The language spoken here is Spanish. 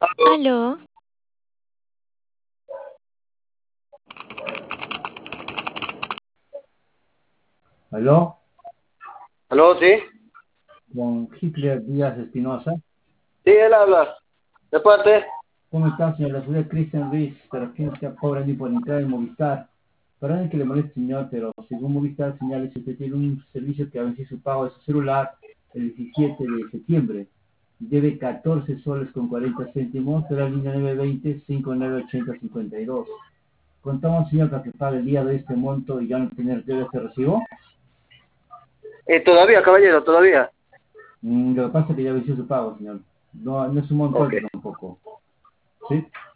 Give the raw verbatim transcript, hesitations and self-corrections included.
Aló, ¿Aló? ¿Aló, sí? Con Hitler Díaz Espinosa. Sí, él habla. ¿De parte? ¿Cómo está, señor? La ciudad Cristian Ruiz, de la agencia Cobra ni por entrar en Movistar. Perdón que le moleste, señor, pero según Movistar señales, usted tiene un servicio que ha vencido su pago de su celular el diecisiete de septiembre. Debe catorce soles con cuarenta céntimos de la línea nueve veinte cinco nueve ochenta cincuenta y dos. Contamos, señor, para que pague el día de este monto y ya no tener deuda este recibo. Eh, todavía, caballero, todavía. Mm, lo que pasa es que ya venció su pago, señor. No, no es un monto Ok. alto tampoco. ¿Sí?